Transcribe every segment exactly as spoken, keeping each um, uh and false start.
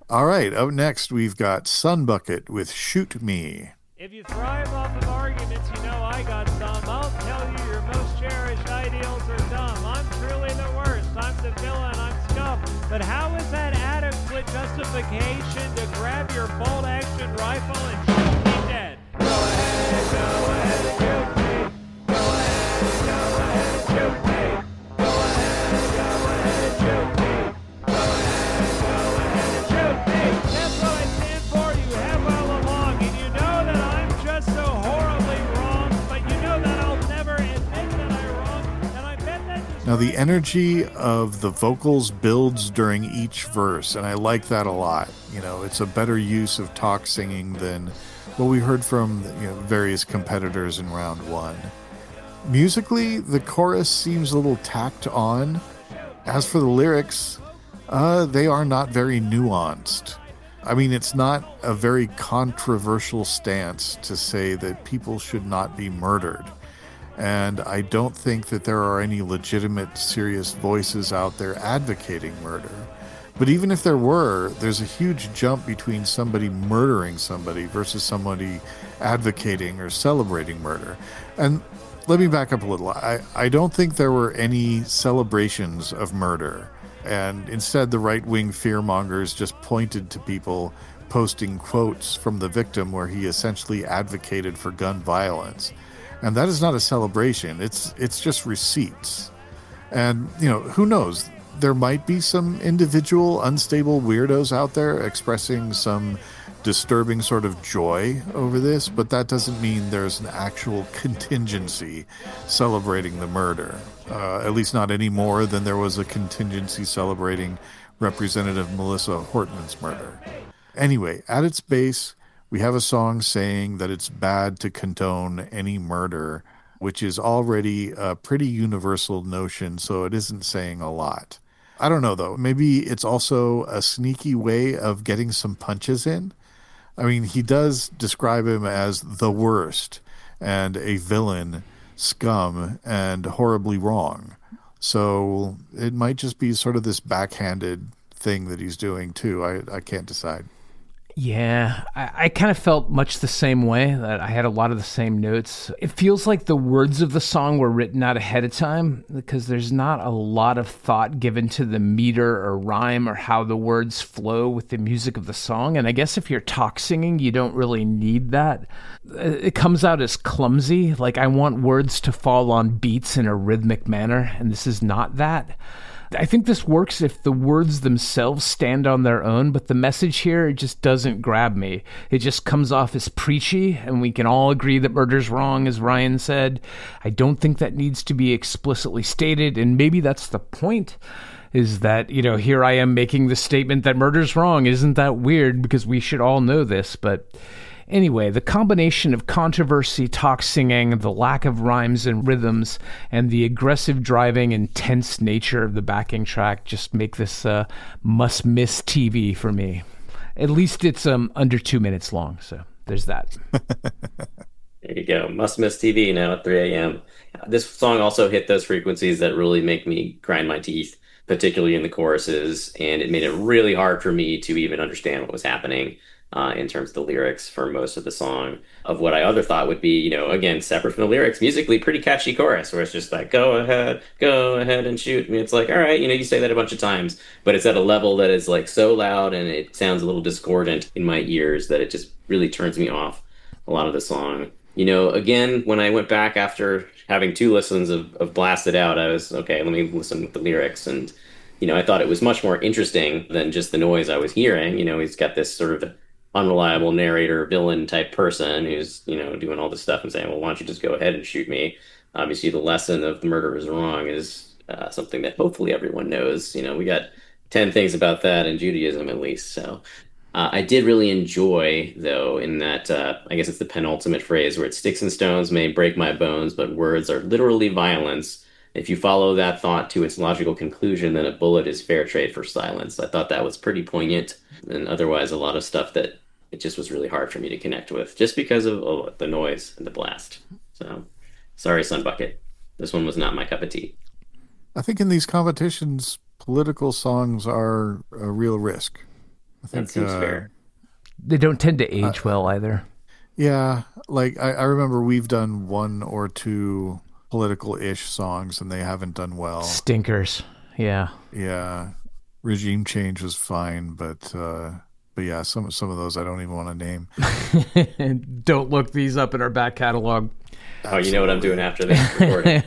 All right, up next, we've got Sunbucket with Shoot Me. If you thrive off of arguments, you know I got some. I'll tell you your most cherished ideals are dumb. I'm truly the worst. I'm the villain. I'm scum. But how is that adequate justification to grab your bolt-action rifle and shoot me dead? Go ahead, go ahead and shoot me. Go ahead, go ahead and shoot me. Go ahead, go ahead and shoot me. Go ahead, go ahead and shoot me. That's what I stand for. You have all along, and you know that I'm just so horribly wrong. But you know that I'll never admit that I'm wrong, and I bet that. Now, the energy of the vocals builds during each verse, and I like that a lot. You know, it's a better use of talk singing than what we heard from, you know, various competitors in round one. Musically, the chorus seems a little tacked on. As for the lyrics, uh, they are not very nuanced. I mean, it's not a very controversial stance to say that people should not be murdered. And I don't think that there are any legitimate, serious voices out there advocating murder. But even if there were, there's a huge jump between somebody murdering somebody versus somebody advocating or celebrating murder. And let me back up a little. I, I don't think there were any celebrations of murder. And instead, the right-wing fearmongers just pointed to people posting quotes from the victim where he essentially advocated for gun violence. And that is not a celebration. It's it's just receipts. And, you know, who knows? There might be some individual unstable weirdos out there expressing some disturbing sort of joy over this, but that doesn't mean there's an actual contingency celebrating the murder. Uh, at least not any more than there was a contingency celebrating Representative Melissa Hortman's murder. Anyway, at its base, we have a song saying that it's bad to condone any murder, which is already a pretty universal notion, so it isn't saying a lot. I don't know, though. Maybe it's also a sneaky way of getting some punches in. I mean, he does describe him as the worst and a villain, scum, and horribly wrong. So it might just be sort of this backhanded thing that he's doing, too. I, I can't decide. Yeah, I, I kind of felt much the same way, that I had a lot of the same notes. It feels like the words of the song were written out ahead of time because there's not a lot of thought given to the meter or rhyme or how the words flow with the music of the song. And I guess if you're talk singing, you don't really need that. It comes out as clumsy, like I want words to fall on beats in a rhythmic manner, and this is not that. I think this works if the words themselves stand on their own, but the message here, it just doesn't grab me. It just comes off as preachy, and we can all agree that murder's wrong, as Ryan said. I don't think that needs to be explicitly stated, and maybe that's the point, is that, you know, here I am making the statement that murder's wrong. Isn't that weird? Because we should all know this, but... Anyway, the combination of controversy, talk singing, the lack of rhymes and rhythms, and the aggressive driving and tense nature of the backing track just make this uh, must-miss T V for me. At least it's um, under two minutes long, so there's that. There you go. Must-miss T V now at three a.m. This song also hit those frequencies that really make me grind my teeth, particularly in the choruses, and it made it really hard for me to even understand what was happening. Uh, in terms of the lyrics for most of the song, of what I other thought would be, you know, again, separate from the lyrics, musically pretty catchy chorus where it's just like, go ahead, go ahead and shoot. And it's like, all right, you know, you say that a bunch of times, but it's at a level that is like so loud and it sounds a little discordant in my ears that it just really turns me off a lot of the song. You know, again, when I went back after having two listens of, of Blasted Out, I was, okay, let me listen with the lyrics. And, you know, I thought it was much more interesting than just the noise I was hearing. You know, he's got this sort of unreliable narrator, villain type person who's, you know, doing all this stuff and saying, well, why don't you just go ahead and shoot me? Obviously, the lesson of the murder is wrong is uh, something that hopefully everyone knows. You know, we got ten things about that in Judaism, at least. So uh, I did really enjoy, though, in that, uh, I guess it's the penultimate phrase where it's sticks and stones may break my bones, but words are literally violence. If you follow that thought to its logical conclusion, then a bullet is fair trade for silence. I thought that was pretty poignant, and otherwise a lot of stuff that it just was really hard for me to connect with, just because of oh, the noise and the blast. So, sorry, Sunbucket. This one was not my cup of tea. I think in these competitions, political songs are a real risk. I think that seems uh, fair. They don't tend to age uh, well either. Yeah, like I, I remember we've done one or two political-ish songs and they haven't done well. Stinkers. Yeah. Yeah, regime change was fine, but uh, but yeah, some some of those I don't even want to name. Don't look these up in our back catalog. Oh, you know what I'm doing after this recording.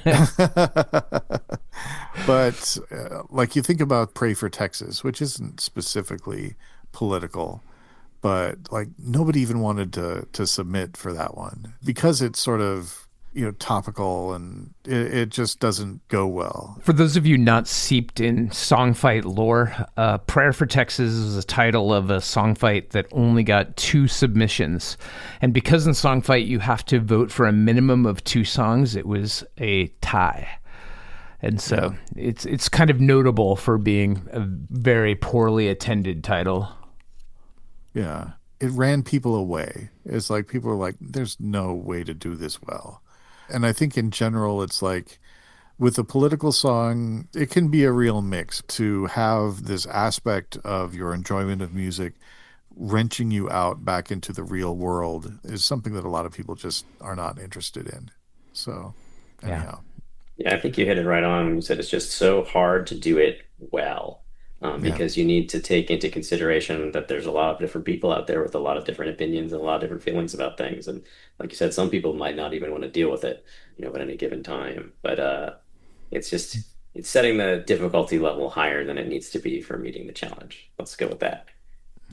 But uh, like you think about Pray for Texas, which isn't specifically political, but like nobody even wanted to to submit for that one because it's sort of, you know, topical and it, it just doesn't go well. For those of you not seeped in songfight lore, uh, Prayer for Texas is the title of a songfight that only got two submissions. And because in songfight you have to vote for a minimum of two songs, it was a tie. And so yeah. it's it's kind of notable for being a very poorly attended title. Yeah. It ran people away. It's like people are like, there's no way to do this well. And I think in general, it's like with a political song, it can be a real mix to have this aspect of your enjoyment of music wrenching you out back into the real world is something that a lot of people just are not interested in. So, anyhow. Yeah, yeah I think you hit it right on when you said it's just so hard to do it well. Um, because yeah. you need to take into consideration that there's a lot of different people out there with a lot of different opinions and a lot of different feelings about things. And like you said, some people might not even want to deal with it, you know, at any given time. But uh, it's just, it's setting the difficulty level higher than it needs to be for meeting the challenge. Let's go with that.